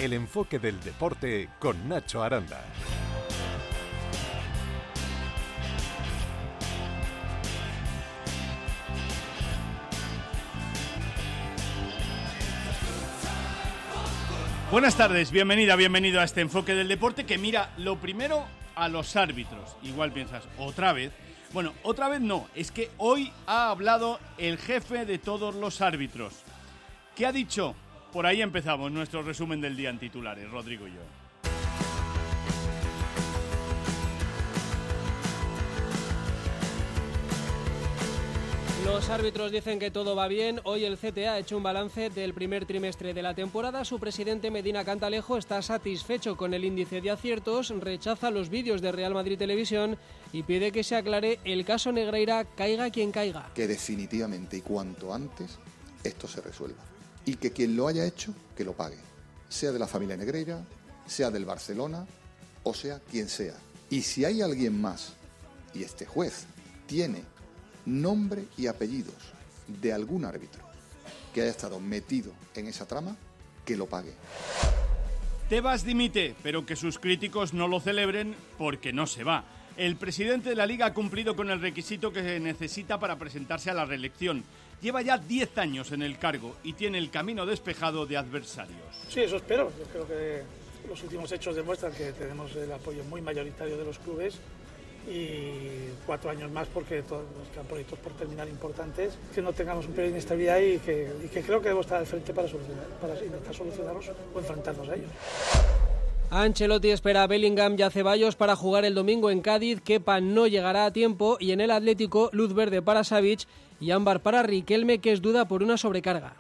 El enfoque del deporte con Nacho Aranda. Buenas tardes, bienvenido a este enfoque del deporte que mira lo primero a los árbitros. Igual piensas, ¿otra vez? Bueno, otra vez no, es que hoy ha hablado el jefe de todos los árbitros. ¿Qué ha dicho? Por ahí empezamos nuestro resumen del día en titulares, Rodrigo y yo. Los árbitros dicen que todo va bien. Hoy el CTA ha hecho un balance del primer trimestre de la temporada. Su presidente Medina Cantalejo está satisfecho con el índice de aciertos, rechaza los vídeos de Real Madrid Televisión y pide que se aclare el caso Negreira, caiga quien caiga. Que definitivamente y cuanto antes esto se resuelva. Y que quien lo haya hecho, que lo pague. Sea de la familia Negreira, sea del Barcelona o sea quien sea. Y si hay alguien más, y este juez tiene nombre y apellidos de algún árbitro que haya estado metido en esa trama, que lo pague. Tebas dimite, pero que sus críticos no lo celebren porque no se va. El presidente de la Liga ha cumplido con el requisito que se necesita para presentarse a la reelección. Lleva ya 10 años en el cargo y tiene el camino despejado de adversarios. Sí, eso espero. Yo creo que los últimos hechos demuestran que tenemos el apoyo muy mayoritario de los clubes y 4 años más porque todos nos quedan proyectos por terminar importantes, que no tengamos un periodo de inestabilidad y que creo que debo estar al frente para intentar solucionarlos o enfrentarnos a ellos. Ancelotti espera a Bellingham y a Ceballos para jugar el domingo en Cádiz. Kepa no llegará a tiempo y en el Atlético, luz verde para Savic y ámbar para Riquelme, que es duda por una sobrecarga.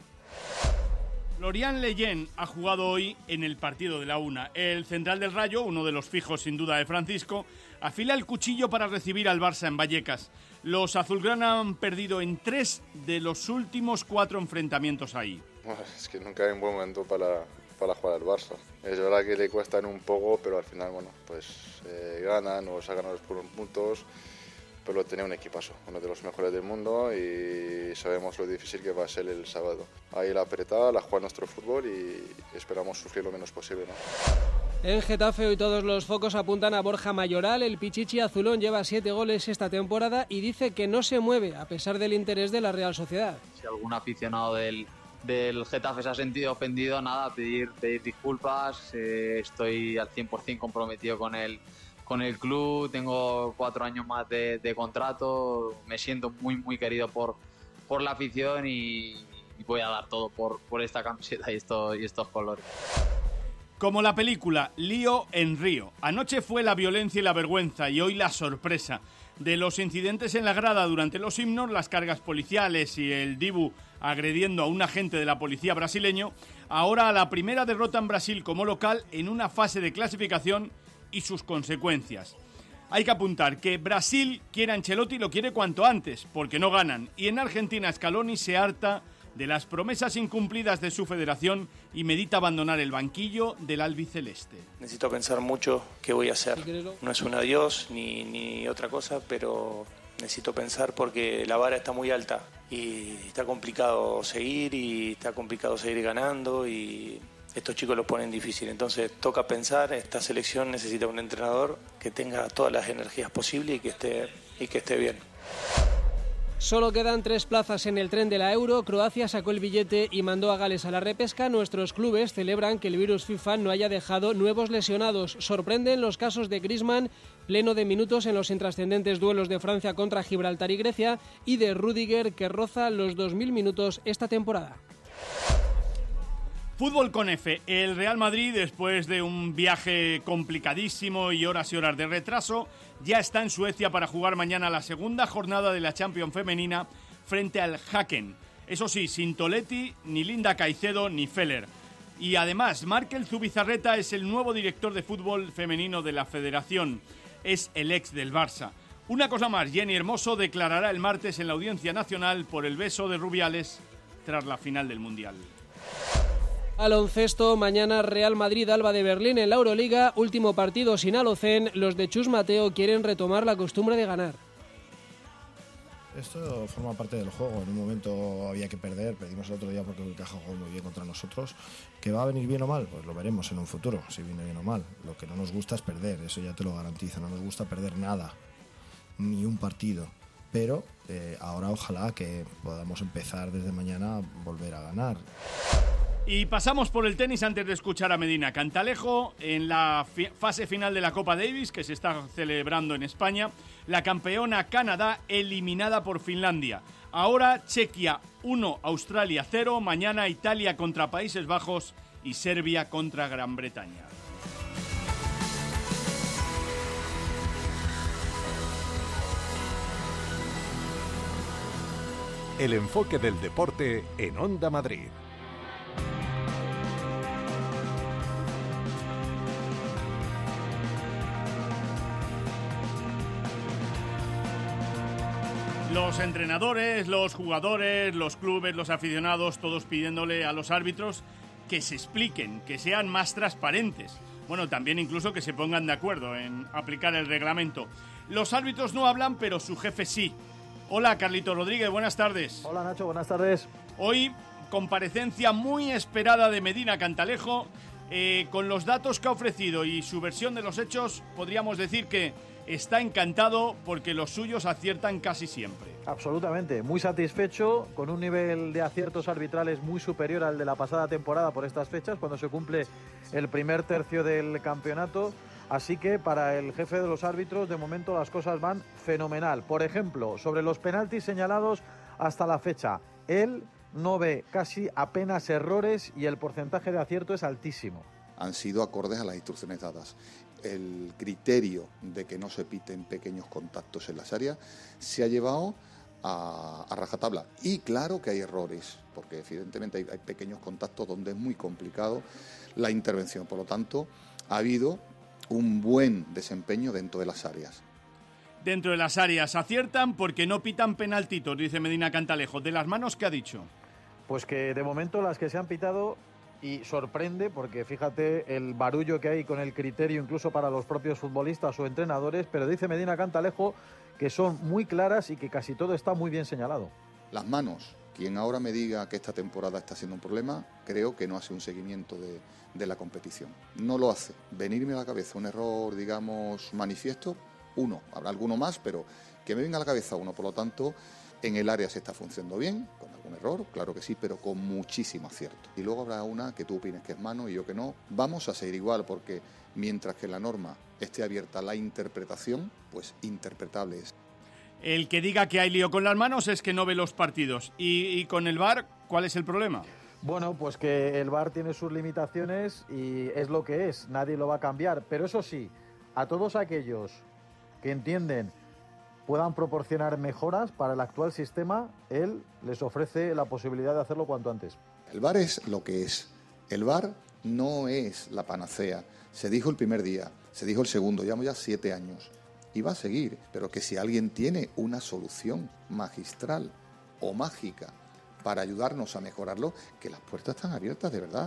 Florian Leyen ha jugado hoy en el partido de la una. El central del Rayo, uno de los fijos sin duda de Francisco, afila el cuchillo para recibir al Barça en Vallecas. Los azulgrana han perdido en 3 de los últimos 4 enfrentamientos ahí. Bueno, es que nunca hay un buen momento para jugar al Barça. Es verdad que le cuestan un poco, pero al final, bueno, pues ganan o sacan los puntos. Pero tenía un equipazo, uno de los mejores del mundo y sabemos lo difícil que va a ser el sábado. Ahí la apretada, la juega nuestro fútbol y esperamos sufrir lo menos posible, ¿no? En Getafe hoy todos los focos apuntan a Borja Mayoral. El pichichi azulón lleva 7 goles esta temporada y dice que no se mueve a pesar del interés de la Real Sociedad. Si algún aficionado del Getafe se ha sentido ofendido, nada, pedir disculpas. Estoy al 100% comprometido con el club, tengo 4 años más de contrato, me siento muy querido por la afición y voy a dar todo por esta camiseta y estos colores. Como la película Lío en Río. Anoche fue la violencia y la vergüenza y hoy la sorpresa. De los incidentes en la grada durante los himnos, las cargas policiales y el Dibu agrediendo a un agente de la policía brasileño, ahora a la primera derrota en Brasil como local en una fase de clasificación y sus consecuencias. Hay que apuntar que Brasil quiere a Ancelotti y lo quiere cuanto antes, porque no ganan. Y en Argentina Scaloni se harta de las promesas incumplidas de su federación y medita abandonar el banquillo del albiceleste. Necesito pensar mucho qué voy a hacer. No es un adiós ni otra cosa, pero necesito pensar porque la vara está muy alta y está complicado seguir ganando y estos chicos lo ponen difícil, entonces toca pensar. Esta selección necesita un entrenador que tenga todas las energías posibles y que esté bien. Solo quedan 3 plazas en el tren de la Euro. Croacia sacó el billete y mandó a Gales a la repesca. Nuestros clubes celebran que el virus FIFA no haya dejado nuevos lesionados. Sorprenden los casos de Griezmann, pleno de minutos en los intrascendentes duelos de Francia contra Gibraltar y Grecia, y de Rüdiger, que roza los 2000 minutos esta temporada. Fútbol con F. El Real Madrid, después de un viaje complicadísimo y horas de retraso, ya está en Suecia para jugar mañana la segunda jornada de la Champions femenina frente al Häcken. Eso sí, sin Toletti, ni Linda Caicedo, ni Feller. Y además, Markel Zubizarreta es el nuevo director de fútbol femenino de la federación. Es el ex del Barça. Una cosa más, Jenny Hermoso declarará el martes en la Audiencia Nacional por el beso de Rubiales tras la final del Mundial. Baloncesto, mañana Real Madrid Alba de Berlín en la Euroliga, último partido sin Alocen. Los de Chus Mateo quieren retomar la costumbre de ganar. Esto forma parte del juego. En un momento había que perder, perdimos el otro día porque el Caja jugó muy bien contra nosotros. ¿Que va a venir bien o mal? Pues lo veremos en un futuro, si viene bien o mal. Lo que no nos gusta es perder, eso ya te lo garantizo. No nos gusta perder nada, ni un partido. Pero ahora ojalá que podamos empezar desde mañana a volver a ganar. Y pasamos por el tenis antes de escuchar a Medina Cantalejo. En la fase final de la Copa Davis, que se está celebrando en España, la campeona Canadá eliminada por Finlandia. Ahora Chequia 1, Australia 0, mañana Italia contra Países Bajos y Serbia contra Gran Bretaña. El enfoque del deporte en Onda Madrid. Los entrenadores, los jugadores, los clubes, los aficionados, todos pidiéndole a los árbitros que se expliquen, que sean más transparentes. Bueno, también incluso que se pongan de acuerdo en aplicar el reglamento. Los árbitros no hablan, pero su jefe sí. Hola, Carlito Rodríguez, buenas tardes. Hola, Nacho, buenas tardes. Hoy, comparecencia muy esperada de Medina Cantalejo. Con los datos que ha ofrecido y su versión de los hechos, podríamos decir que está encantado porque los suyos aciertan casi siempre. Absolutamente, muy satisfecho, con un nivel de aciertos arbitrales muy superior al de la pasada temporada por estas fechas, cuando se cumple el primer tercio del campeonato. Así que para el jefe de los árbitros, de momento las cosas van fenomenal. Por ejemplo, sobre los penaltis señalados hasta la fecha, él no ve casi apenas errores y el porcentaje de acierto es altísimo. Han sido acordes a las instrucciones dadas. El criterio de que no se piten pequeños contactos en las áreas se ha llevado a rajatabla. Y claro que hay errores, porque evidentemente hay pequeños contactos donde es muy complicado la intervención. Por lo tanto, ha habido un buen desempeño dentro de las áreas. Dentro de las áreas aciertan porque no pitan penaltitos, dice Medina Cantalejo. ¿De las manos qué ha dicho? Pues que de momento las que se han pitado, y sorprende porque fíjate el barullo que hay con el criterio incluso para los propios futbolistas o entrenadores, pero dice Medina Cantalejo que son muy claras y que casi todo está muy bien señalado. Las manos. Quien ahora me diga que esta temporada está siendo un problema, creo que no hace un seguimiento de la competición. No lo hace. Venirme a la cabeza un error, digamos, manifiesto, uno. Habrá alguno más, pero que me venga a la cabeza uno. Por lo tanto, en el área se está funcionando bien, con algún error, claro que sí, pero con muchísimo acierto. Y luego habrá una que tú opines que es mano y yo que no. Vamos a seguir igual, porque mientras que la norma esté abierta a la interpretación, pues interpretable es. El que diga que hay lío con las manos es que no ve los partidos. ¿Y con el VAR cuál es el problema? Bueno, pues que el VAR tiene sus limitaciones y es lo que es, nadie lo va a cambiar. Pero eso sí, a todos aquellos que entienden puedan proporcionar mejoras para el actual sistema, él les ofrece la posibilidad de hacerlo cuanto antes. El VAR es lo que es. El VAR no es la panacea. Se dijo el primer día, se dijo el segundo, llevamos ya 7 años. Y va a seguir, pero que si alguien tiene una solución magistral o mágica para ayudarnos a mejorarlo, que las puertas están abiertas de verdad.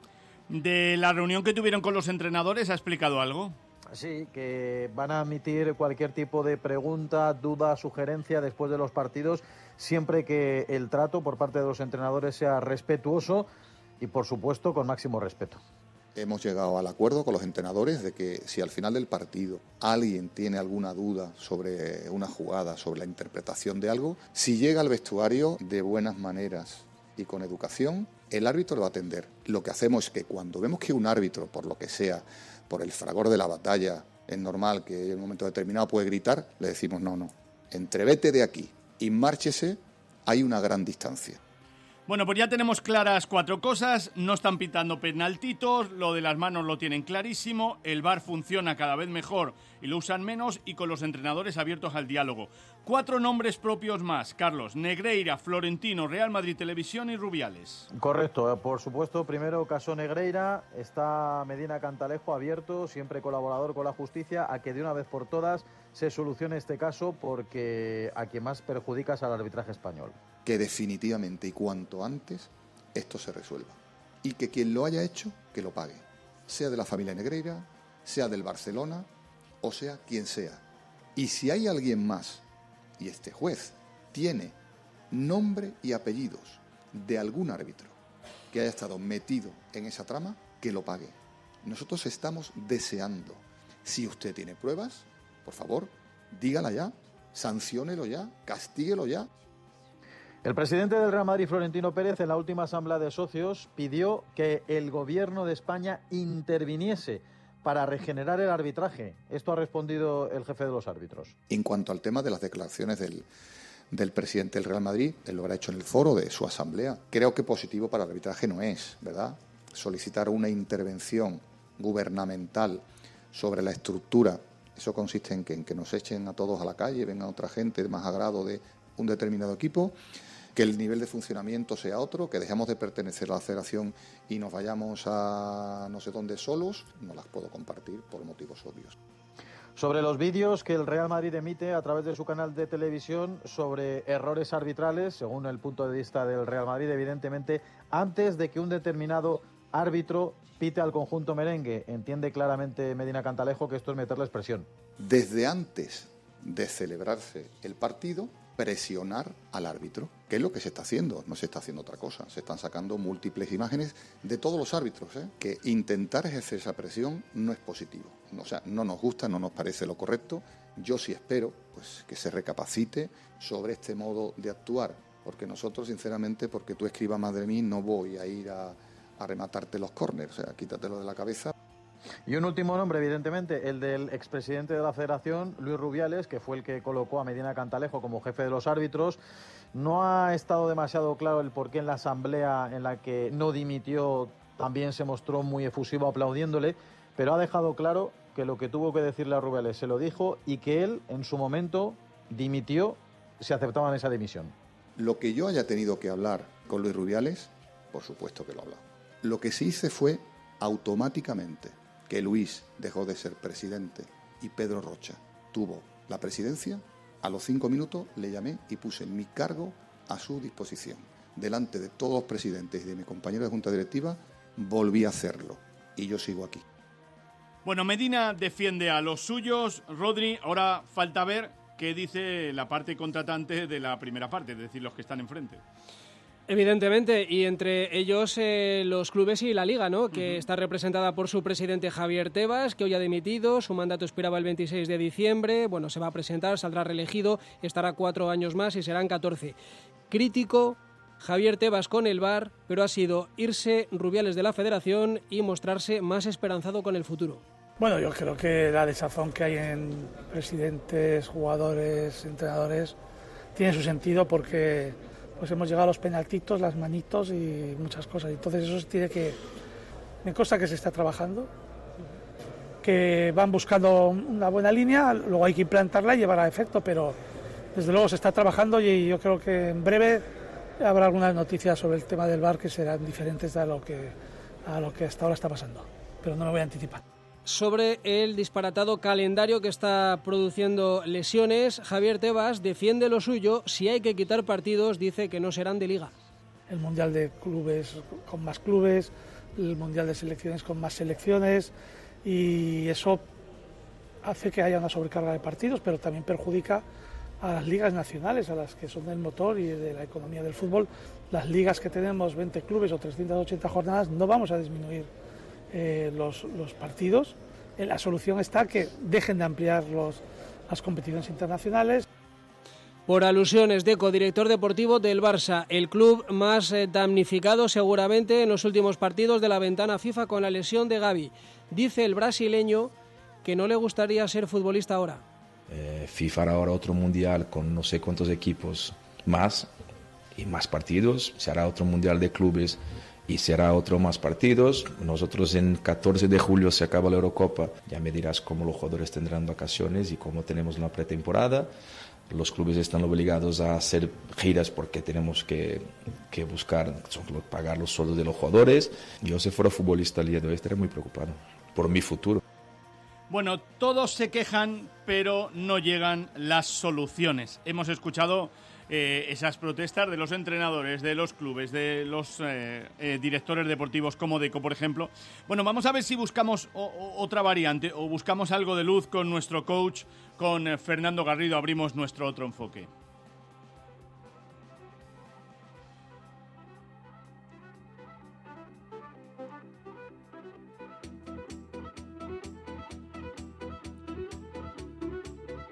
De la reunión que tuvieron con los entrenadores, ¿ha explicado algo? Sí, que van a admitir cualquier tipo de pregunta, duda, sugerencia después de los partidos, siempre que el trato por parte de los entrenadores sea respetuoso y, por supuesto, con máximo respeto. Hemos llegado al acuerdo con los entrenadores de que si al final del partido alguien tiene alguna duda sobre una jugada, sobre la interpretación de algo, si llega al vestuario de buenas maneras y con educación, el árbitro lo va a atender. Lo que hacemos es que cuando vemos que un árbitro, por lo que sea, por el fragor de la batalla, es normal que en un momento determinado puede gritar, le decimos no, entrevete de aquí y márchese, hay una gran distancia. Bueno, pues ya tenemos claras 4 cosas, no están pitando penaltitos, lo de las manos lo tienen clarísimo, el VAR funciona cada vez mejor y lo usan menos y con los entrenadores abiertos al diálogo. 4 nombres propios más, Carlos: Negreira, Florentino, Real Madrid Televisión y Rubiales. Correcto, por supuesto, primero caso Negreira, está Medina Cantalejo abierto, siempre colaborador con la justicia, a que de una vez por todas se solucione este caso porque a quien más perjudica es al arbitraje español. Que definitivamente y cuanto antes esto se resuelva. Y que quien lo haya hecho, que lo pague. Sea de la familia Negreira, sea del Barcelona o sea quien sea. Y si hay alguien más, y este juez tiene nombre y apellidos de algún árbitro que haya estado metido en esa trama, que lo pague. Nosotros estamos deseando. Si usted tiene pruebas, por favor, dígala ya, sanciónelo ya, castíguelo ya. El presidente del Real Madrid, Florentino Pérez, en la última asamblea de socios pidió que el gobierno de España interviniese para regenerar el arbitraje. Esto ha respondido el jefe de los árbitros. En cuanto al tema de las declaraciones del presidente del Real Madrid, él lo habrá hecho en el foro de su asamblea. Creo que positivo para el arbitraje no es, ¿verdad? Solicitar una intervención gubernamental sobre la estructura, eso consiste en que nos echen a todos a la calle, venga otra gente de más agrado de un determinado equipo, que el nivel de funcionamiento sea otro, que dejemos de pertenecer a la federación y nos vayamos a no sé dónde solos, no las puedo compartir por motivos obvios. Sobre los vídeos que el Real Madrid emite a través de su canal de televisión sobre errores arbitrales, según el punto de vista del Real Madrid, evidentemente, antes de que un determinado árbitro pite al conjunto merengue, entiende claramente Medina Cantalejo que esto es meterles presión. Desde antes de celebrarse el partido, presionar al árbitro, que es lo que se está haciendo, no se está haciendo otra cosa. Se están sacando múltiples imágenes de todos los árbitros, que intentar ejercer esa presión no es positivo. O sea, no nos gusta, no nos parece lo correcto. Yo sí espero pues, que se recapacite sobre este modo de actuar, porque nosotros, sinceramente, porque tú escribas más de mí, no voy a ir a rematarte los córners, o sea, quítatelo de la cabeza. Y un último nombre, evidentemente, el del expresidente de la Federación, Luis Rubiales, que fue el que colocó a Medina Cantalejo como jefe de los árbitros. No ha estado demasiado claro el porqué en la asamblea en la que no dimitió, también se mostró muy efusivo aplaudiéndole, pero ha dejado claro que lo que tuvo que decirle a Rubiales se lo dijo y que él, en su momento, dimitió si aceptaban esa dimisión. Lo que yo haya tenido que hablar con Luis Rubiales, por supuesto que lo he hablado. Lo que sí hice fue automáticamente que Luis dejó de ser presidente y Pedro Rocha tuvo la presidencia, a los 5 minutos le llamé y puse mi cargo a su disposición. Delante de todos los presidentes y de mi compañero de junta directiva, volví a hacerlo. Y yo sigo aquí. Bueno, Medina defiende a los suyos. Rodri, ahora falta ver qué dice la parte contratante de la primera parte, es decir, los que están enfrente. Evidentemente, y entre ellos los clubes y la Liga, ¿no? Que está representada por su presidente Javier Tebas, que hoy ha dimitido, su mandato expiraba el 26 de diciembre, bueno, se va a presentar, saldrá reelegido, estará 4 años más y serán 14. Crítico, Javier Tebas con el VAR, pero ha sido irse Rubiales de la Federación y mostrarse más esperanzado con el futuro. Bueno, yo creo que la desazón que hay en presidentes, jugadores, entrenadores, tiene su sentido porque pues hemos llegado a los penaltitos, las manitos y muchas cosas. Entonces eso tiene que... Me consta que se está trabajando, que van buscando una buena línea, luego hay que implantarla y llevarla a efecto, pero desde luego se está trabajando y yo creo que en breve habrá algunas noticias sobre el tema del VAR que serán diferentes a lo que hasta ahora está pasando, pero no me voy a anticipar. Sobre el disparatado calendario que está produciendo lesiones, Javier Tebas defiende lo suyo. Si hay que quitar partidos, dice que no serán de Liga. El Mundial de Clubes con más clubes, el Mundial de Selecciones con más selecciones, y eso hace que haya una sobrecarga de partidos, pero también perjudica a las ligas nacionales, a las que son el motor y de la economía del fútbol. Las ligas que tenemos 20 clubes o 380 jornadas, no vamos a disminuir los partidos. La solución está que dejen de ampliar las competiciones internacionales. Por alusiones, Deco, director deportivo del Barça, el club más damnificado seguramente en los últimos partidos de la ventana FIFA con la lesión de Gavi. Dice el brasileño que no le gustaría ser futbolista ahora. FIFA hará ahora otro mundial con no sé cuántos equipos más y más partidos, se hará otro mundial de clubes y será otro más partidos. Nosotros en 14 de julio se acaba la Eurocopa, ya me dirás cómo los jugadores tendrán vacaciones y cómo tenemos una pretemporada. Los clubes están obligados a hacer giras porque tenemos que buscar pagar los sueldos de los jugadores. Yo, si fuera futbolista el día de hoy, estaría muy preocupado por mi futuro. Bueno, todos se quejan, pero no llegan las soluciones. Hemos escuchado esas protestas de los entrenadores, de los clubes, de los directores deportivos como Deco, por ejemplo. Bueno, vamos a ver si buscamos otra variante o buscamos algo de luz con nuestro coach, con Fernando Garrido. Abrimos nuestro otro enfoque.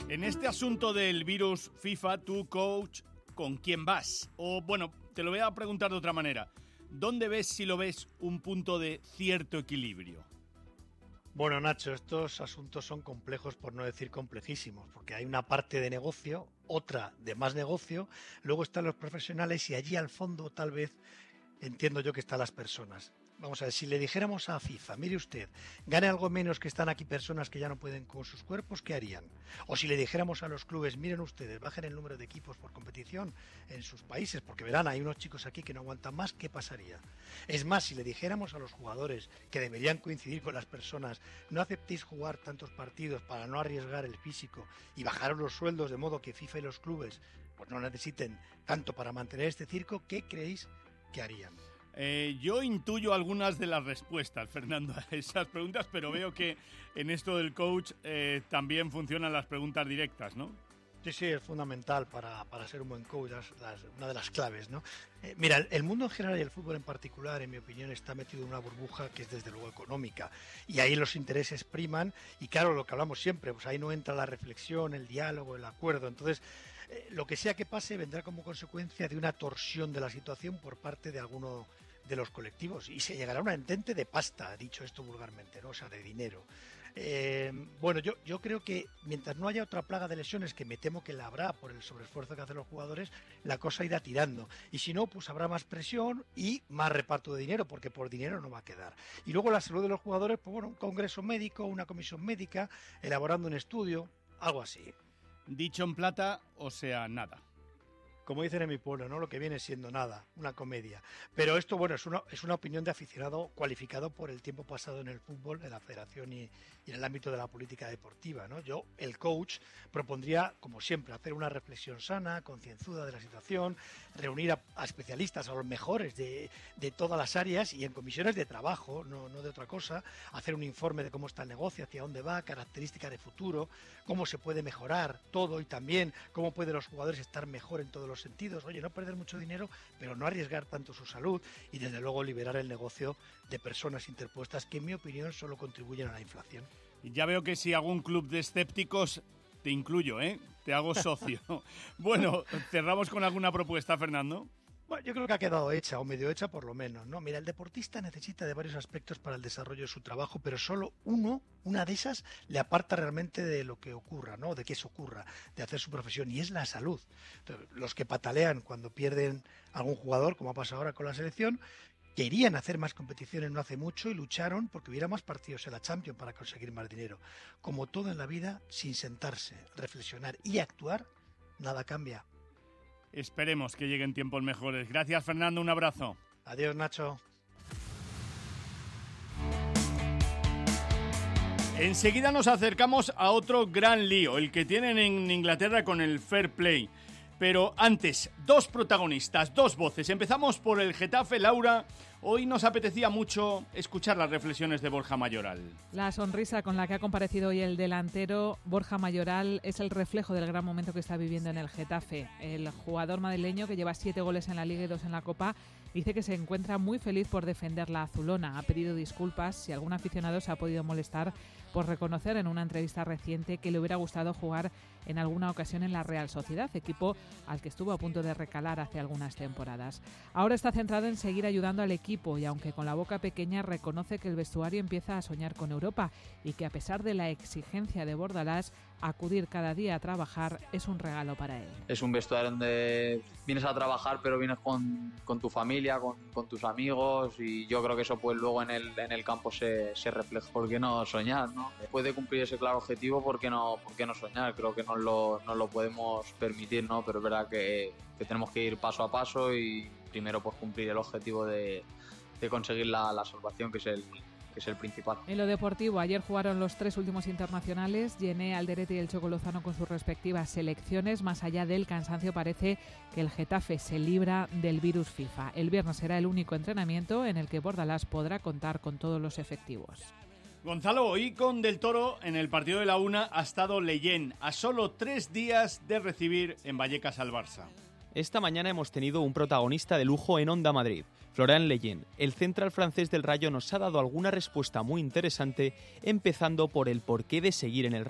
En este asunto del virus FIFA, tú, coach, ¿con quién vas? O bueno, te lo voy a preguntar de otra manera. ¿Dónde ves, si lo ves, un punto de cierto equilibrio? Bueno, Nacho, estos asuntos son complejos, por no decir complejísimos, porque hay una parte de negocio, otra de más negocio, luego están los profesionales y allí al fondo tal vez entiendo yo que están las personas. Vamos a ver, si le dijéramos a FIFA, mire usted, gane algo menos que están aquí personas que ya no pueden con sus cuerpos, ¿qué harían? O si le dijéramos a los clubes, miren ustedes, bajen el número de equipos por competición en sus países, porque verán, hay unos chicos aquí que no aguantan más, ¿qué pasaría? Es más, si le dijéramos a los jugadores que deberían coincidir con las personas, no aceptéis jugar tantos partidos para no arriesgar el físico y bajaros los sueldos de modo que FIFA y los clubes pues no necesiten tanto para mantener este circo, ¿qué creéis que harían? Yo intuyo algunas de las respuestas, Fernando, a esas preguntas, pero veo que en esto del coach también funcionan las preguntas directas, ¿no? Sí, es fundamental para ser un buen coach, una de las claves, ¿no? Mira, el mundo en general y el fútbol en particular, en mi opinión, está metido en una burbuja que es desde luego económica. Y ahí los intereses priman y claro, lo que hablamos siempre, pues ahí no entra la reflexión, el diálogo, el acuerdo. Entonces, lo que sea que pase vendrá como consecuencia de una torsión de la situación por parte de alguno de los colectivos y se llegará a un entente de pasta, dicho esto vulgarmente, ¿no? O sea, de dinero. Bueno, yo creo que mientras no haya otra plaga de lesiones, que me temo que la habrá por el sobreesfuerzo que hacen los jugadores, la cosa irá tirando. Y si no, pues habrá más presión y más reparto de dinero, porque por dinero no va a quedar. Y luego la salud de los jugadores, pues bueno, un congreso médico, una comisión médica, elaborando un estudio, algo así. Dicho en plata, o sea, nada. Como dicen en mi pueblo, ¿no? Lo que viene siendo nada, una comedia. Pero esto, bueno, es una opinión de aficionado cualificado por el tiempo pasado en el fútbol, en la federación y en el ámbito de la política deportiva, ¿no? Yo, el coach, propondría, como siempre, hacer una reflexión sana, concienzuda de la situación, reunir a especialistas, a los mejores de todas las áreas y en comisiones de trabajo, no de otra cosa, hacer un informe de cómo está el negocio, hacia dónde va, características de futuro, cómo se puede mejorar todo y también cómo pueden los jugadores estar mejor en todos los sentidos. Oye, no perder mucho dinero, pero no arriesgar tanto su salud y desde luego liberar el negocio de personas interpuestas que en mi opinión solo contribuyen a la inflación. Y ya veo que si algún club de escépticos, te incluyo, ¿eh? Te hago socio. Bueno, cerramos con alguna propuesta, Fernando. Bueno, yo creo que ha quedado hecha, o medio hecha por lo menos, ¿no? Mira, el deportista necesita de varios aspectos para el desarrollo de su trabajo, pero solo una de esas le aparta realmente de lo que ocurra, ¿no? De que eso ocurra, de hacer su profesión, y es la salud. Entonces, los que patalean cuando pierden algún jugador, como ha pasado ahora con la selección, querían hacer más competiciones no hace mucho y lucharon porque hubiera más partidos en la Champions para conseguir más dinero. Como todo en la vida, sin sentarse, reflexionar y actuar, nada cambia. Esperemos que lleguen tiempos mejores. Gracias, Fernando. Un abrazo. Adiós, Nacho. Enseguida nos acercamos a otro gran lío, el que tienen en Inglaterra con el Fair Play. Pero antes, dos protagonistas, dos voces. Empezamos por el Getafe. Laura, hoy nos apetecía mucho escuchar las reflexiones de Borja Mayoral. La sonrisa con la que ha comparecido hoy el delantero Borja Mayoral es el reflejo del gran momento que está viviendo en el Getafe. El jugador madrileño, que lleva 7 goles en la Liga y 2 en la Copa, dice que se encuentra muy feliz por defender la azulona. Ha pedido disculpas si algún aficionado se ha podido molestar por reconocer en una entrevista reciente que le hubiera gustado jugar en alguna ocasión en la Real Sociedad, equipo al que estuvo a punto de recalar hace algunas temporadas. Ahora está centrado en seguir ayudando al equipo y, aunque con la boca pequeña, reconoce que el vestuario empieza a soñar con Europa y que, a pesar de la exigencia de Bordalás, acudir cada día a trabajar es un regalo para él. Es un vestuario donde vienes a trabajar, pero vienes con tu familia, con tus amigos, y yo creo que eso pues luego en el campo se refleja. ¿Por qué no soñar, no? Después de cumplir ese claro objetivo, ¿por qué no soñar? Creo que no lo podemos permitir, ¿no? Pero es verdad que tenemos que ir paso a paso y primero pues cumplir el objetivo de conseguir la salvación, que es el principal. En lo deportivo, ayer jugaron los 3 últimos internacionales. Yené, Alderete y el Choco Lozano con sus respectivas selecciones. Más allá del cansancio, parece que el Getafe se libra del virus FIFA. El viernes será el único entrenamiento en el que Bordalás podrá contar con todos los efectivos. Gonzalo, hoy con Del Toro en el partido de la Una ha estado Leyen, a solo 3 días de recibir en Vallecas al Barça. Esta mañana hemos tenido un protagonista de lujo en Onda Madrid. Florian Leyen, el central francés del Rayo, nos ha dado alguna respuesta muy interesante, empezando por el porqué de seguir en el Rayo.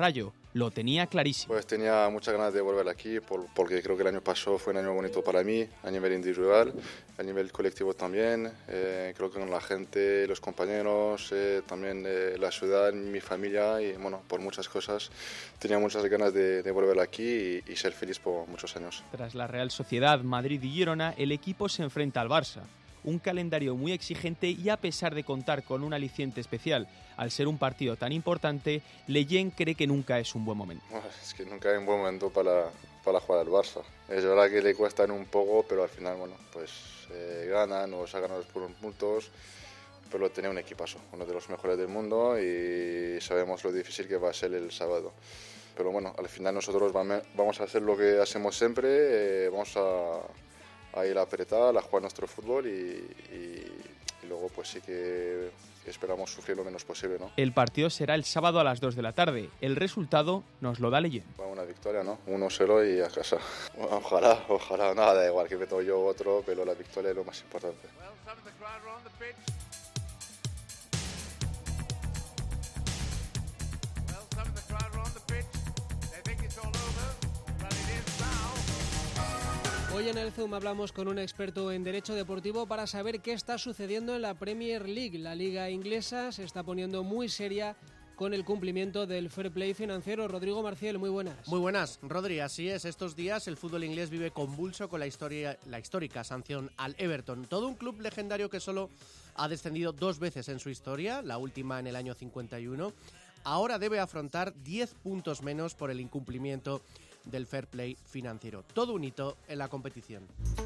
lo tenía clarísimo. Pues tenía muchas ganas de volver aquí porque creo que el año pasado fue un año bonito para mí, a nivel individual, a nivel colectivo también. Creo que con la gente, los compañeros, también la ciudad, mi familia y bueno, por muchas cosas tenía muchas ganas de volver aquí y ser feliz por muchos años. Tras la Real Sociedad, Madrid y Girona, el equipo se enfrenta al Barça. Un calendario muy exigente y a pesar de contar con un aliciente especial, al ser un partido tan importante, Leyen cree que nunca es un buen momento. Es que nunca hay un buen momento para jugar al Barça. Es verdad que le cuestan un poco, pero al final, bueno, pues ganan o sacan los puntos, pero tenía un equipazo, uno de los mejores del mundo y sabemos lo difícil que va a ser el sábado. Pero bueno, al final nosotros vamos a hacer lo que hacemos siempre, vamos a ir a apretar, a jugar nuestro fútbol y luego pues sí que esperamos sufrir lo menos posible, ¿no? El partido será el sábado a las 2 de la tarde. El resultado nos lo da Leyen. Una victoria, ¿no? 1-0 y a casa. Ojalá, nada, da igual que meto yo otro, pero la victoria es lo más importante. Hoy en el Zoom hablamos con un experto en derecho deportivo para saber qué está sucediendo en la Premier League. La liga inglesa se está poniendo muy seria con el cumplimiento del fair play financiero. Rodrigo Marcial, muy buenas. Muy buenas, Rodri, así es. Estos días el fútbol inglés vive convulso con la histórica sanción al Everton. Todo un club legendario que solo ha descendido 2 veces en su historia, la última en el año 51. Ahora debe afrontar 10 puntos menos por el incumplimiento del fair play financiero. Todo un hito en la competición.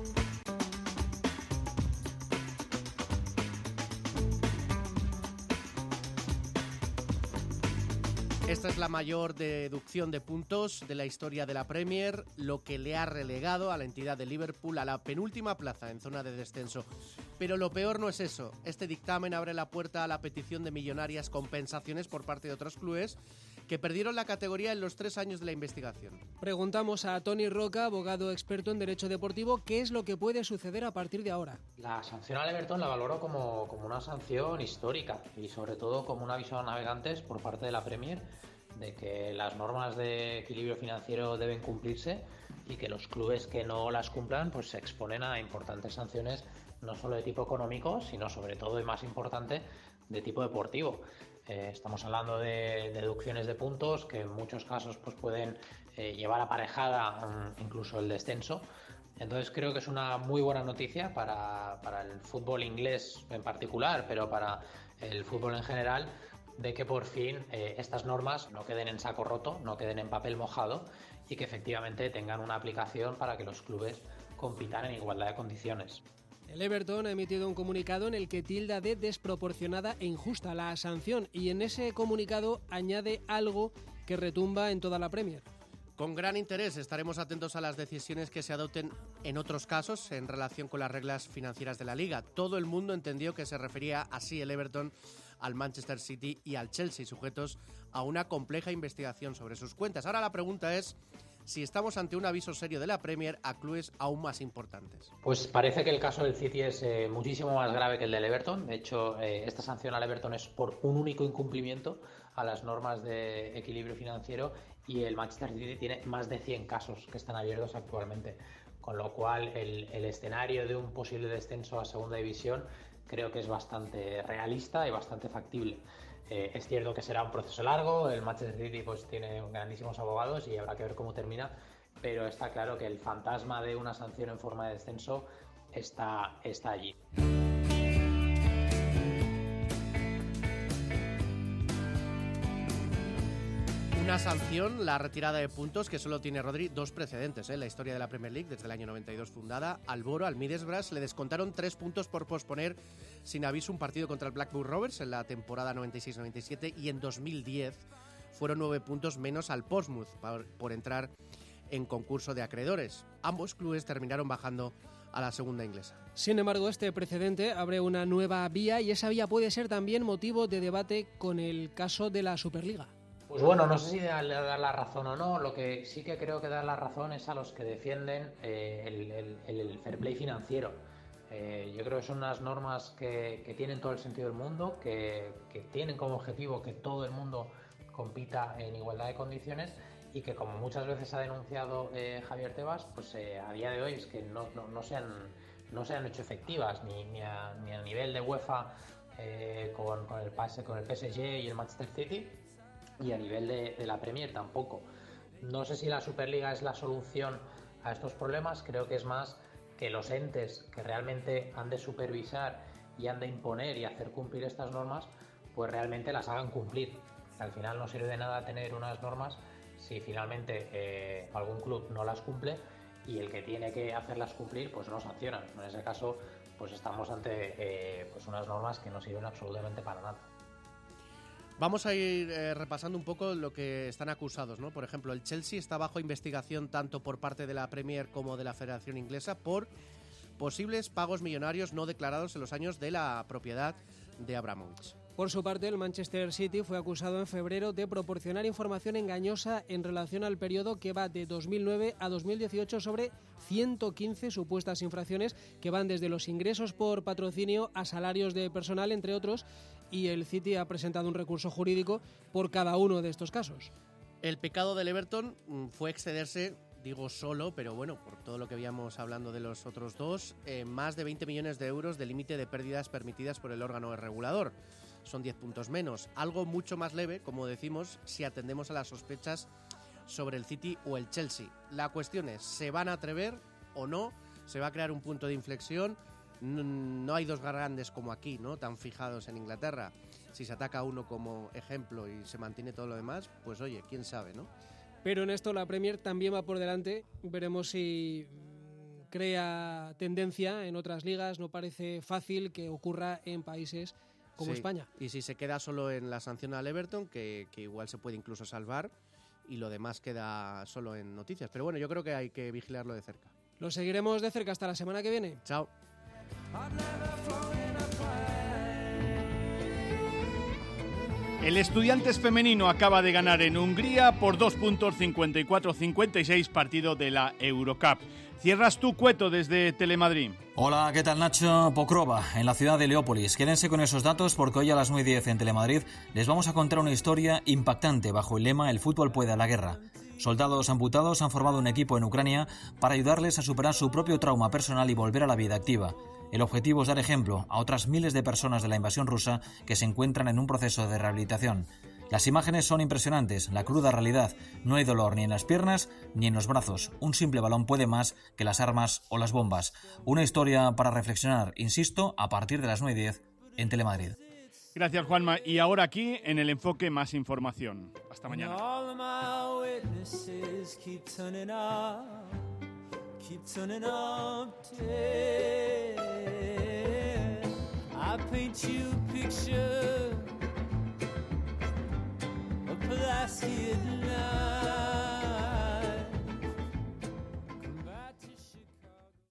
Esta es la mayor deducción de puntos de la historia de la Premier, lo que le ha relegado a la entidad de Liverpool a la penúltima plaza en zona de descenso. Pero lo peor no es eso. Este dictamen abre la puerta a la petición de millonarias compensaciones por parte de otros clubes que perdieron la categoría en los 3 años de la investigación. Preguntamos a Tony Roca, abogado experto en derecho deportivo, qué es lo que puede suceder a partir de ahora. La sanción al Everton la valoro como una sanción histórica y sobre todo como un aviso a navegantes por parte de la Premier de que las normas de equilibrio financiero deben cumplirse y que los clubes que no las cumplan pues se exponen a importantes sanciones, no solo de tipo económico, sino sobre todo y más importante de tipo deportivo. Estamos hablando de deducciones de puntos que en muchos casos pues pueden llevar aparejada incluso el descenso. Entonces creo que es una muy buena noticia para el fútbol inglés en particular, pero para el fútbol en general, de que por fin estas normas no queden en saco roto, no queden en papel mojado y que efectivamente tengan una aplicación para que los clubes compitan en igualdad de condiciones. El Everton ha emitido un comunicado en el que tilda de desproporcionada e injusta la sanción y en ese comunicado añade algo que retumba en toda la Premier. Con gran interés estaremos atentos a las decisiones que se adopten en otros casos en relación con las reglas financieras de la Liga. Todo el mundo entendió que se refería así el Everton al Manchester City y al Chelsea, sujetos a una compleja investigación sobre sus cuentas. Ahora la pregunta es si estamos ante un aviso serio de la Premier a clubes aún más importantes. Pues parece que el caso del City es muchísimo más grave que el del Everton. De hecho, esta sanción al Everton es por un único incumplimiento a las normas de equilibrio financiero y el Manchester City tiene más de 100 casos que están abiertos actualmente. Con lo cual, el escenario de un posible descenso a segunda división creo que es bastante realista y bastante factible. Es cierto que será un proceso largo, el Manchester City pues tiene grandísimos abogados y habrá que ver cómo termina, pero está claro que el fantasma de una sanción en forma de descenso está allí. Una sanción, la retirada de puntos, que solo tiene, Rodri, 2 precedentes en la historia de la Premier League desde el año 92 fundada. Al Boro, al Middlesbrough, le descontaron 3 puntos por posponer sin aviso un partido contra el Blackburn Rovers en la temporada 96-97 y en 2010 fueron 9 puntos menos al Portsmouth por entrar en concurso de acreedores. Ambos clubes terminaron bajando a la segunda inglesa. Sin embargo, este precedente abre una nueva vía y esa vía puede ser también motivo de debate con el caso de la Superliga. Pues bueno, no sé si dar la razón o no. Lo que sí que creo que dar la razón es a los que defienden el fair play financiero. Yo creo que son unas normas que tienen todo el sentido del mundo, que tienen como objetivo que todo el mundo compita en igualdad de condiciones y que, como muchas veces ha denunciado Javier Tebas, pues a día de hoy es que no se han hecho efectivas ni a nivel de UEFA con el PSG y el Manchester City, y a nivel de la Premier tampoco. No sé si la Superliga es la solución a estos problemas. Creo que es más que los entes que realmente han de supervisar y han de imponer y hacer cumplir estas normas, pues realmente las hagan cumplir. Al final no sirve de nada tener unas normas si finalmente algún club no las cumple y el que tiene que hacerlas cumplir pues no sancionan. En ese caso pues estamos ante pues unas normas que no sirven absolutamente para nada. Vamos a ir repasando un poco lo que están acusados, ¿no? Por ejemplo, el Chelsea está bajo investigación tanto por parte de la Premier como de la Federación Inglesa por posibles pagos millonarios no declarados en los años de la propiedad de Abramovich. Por su parte, el Manchester City fue acusado en febrero de proporcionar información engañosa en relación al periodo que va de 2009 a 2018 sobre 115 supuestas infracciones que van desde los ingresos por patrocinio a salarios de personal, entre otros, y el City ha presentado un recurso jurídico por cada uno de estos casos. El pecado del Everton fue excederse, digo solo, pero bueno, por todo lo que habíamos hablando de los otros dos, más de 20 millones de euros de límite de pérdidas permitidas por el órgano regulador. Son 10 puntos menos, algo mucho más leve, como decimos, si atendemos a las sospechas sobre el City o el Chelsea. La cuestión es, ¿se van a atrever o no? ¿Se va a crear un punto de inflexión? No hay dos grandes como aquí, ¿no? Tan fijados en Inglaterra. Si se ataca a uno como ejemplo y se mantiene todo lo demás, pues oye, quién sabe, ¿no? Pero en esto la Premier también va por delante. Veremos si crea tendencia en otras ligas. No parece fácil que ocurra en países como España. Y si se queda solo en la sanción al Everton, que igual se puede incluso salvar, y lo demás queda solo en noticias. Pero bueno, yo creo que hay que vigilarlo de cerca. Lo seguiremos de cerca hasta la semana que viene. Chao. El Estudiantes femenino acaba de ganar en Hungría por 2 puntos, 54-56, partido de la Eurocup. Cierras tú, Cueto, desde Telemadrid. Hola, ¿qué tal, Nacho? Pokrova, en la ciudad de Leópolis. Quédense con esos datos porque hoy a las 9:10 en Telemadrid les vamos a contar una historia impactante bajo el lema «El fútbol puede a la guerra». Soldados amputados han formado un equipo en Ucrania para ayudarles a superar su propio trauma personal y volver a la vida activa. El objetivo es dar ejemplo a otras miles de personas de la invasión rusa que se encuentran en un proceso de rehabilitación. Las imágenes son impresionantes, la cruda realidad. No hay dolor ni en las piernas ni en los brazos. Un simple balón puede más que las armas o las bombas. Una historia para reflexionar, insisto, a partir de las 9:10 en Telemadrid. Gracias, Juanma. Y ahora aquí, en El Enfoque, más información. Hasta mañana. Keep turning up, I paint you a picture of Pulaski at night.